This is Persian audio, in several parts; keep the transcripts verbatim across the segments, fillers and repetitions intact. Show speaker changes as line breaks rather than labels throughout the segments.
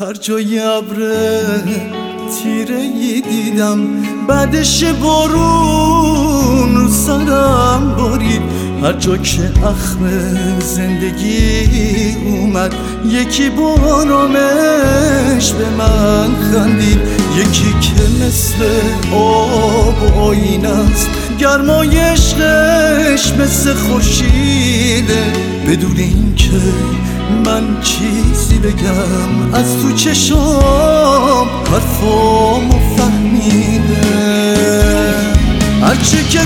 هر جای ابر تیره‌ای دیدم، بعدش بارون رو سرم بارید. هر جا که اخم زندگی اومد، یکی با آرامش به من خندید. یکی که مثل آب و آینه است، گرمای عشقش مثل خورشیده. بدون این که من چیزی بگم، از تو چشام حرفامو فهمیده. هرچی که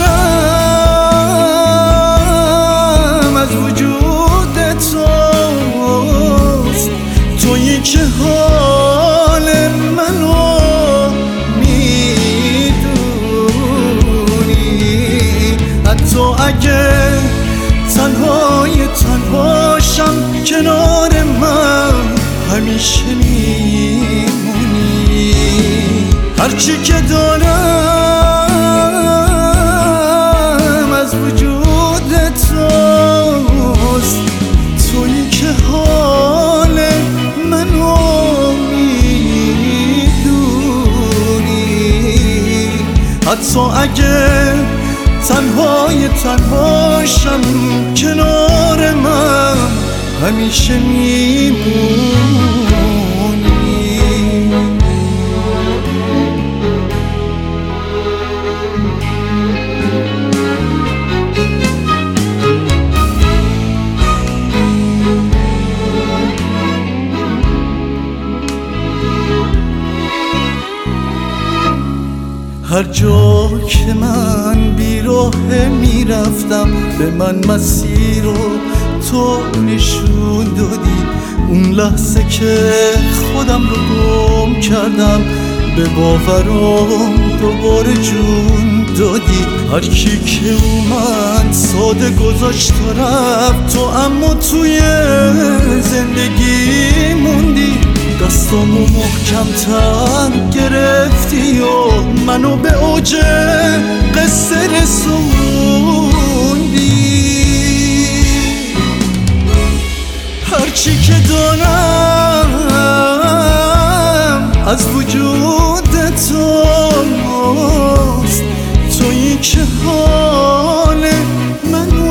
دارم از وجود توست، تویی که حال منو میدونی. حتی اگه تنهای تنهاشم، کنار من همیشه میمونی. هرچی که دارم از وجود توست، تویی که حال منو میدونی. حتی اگه تنهای تنهاشم، کنار من همیشه میمونی. هر جا که من بیراه میرفتم، به من مسیر رو تو نشون دادی. اون لحظه که خودم رو گم کردم، به باورم دوباره جون دادی. هر کی که اومد ساده گذاشت و رفت، تو اما توی زندگی موندی. دستامو محکم‌تر گرفتی و منو به اوج قصه رسوندی. هرچی که دارم از وجود توست، تویی که حال منو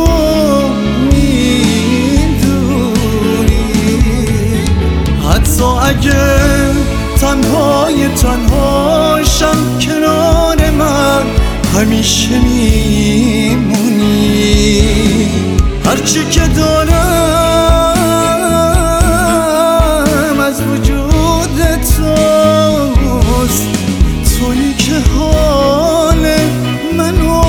حتی اگه تنهای تنهاشم، کنار من همیشه میمونی. هرچی که دارم از وجود توست، تویی که حال منو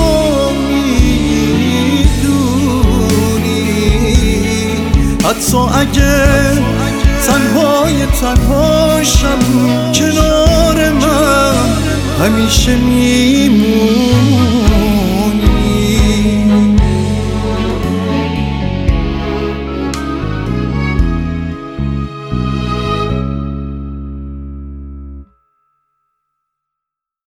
میدونی. حتی اگه تنهای تنهاشم، کنار من همیشه میمونی.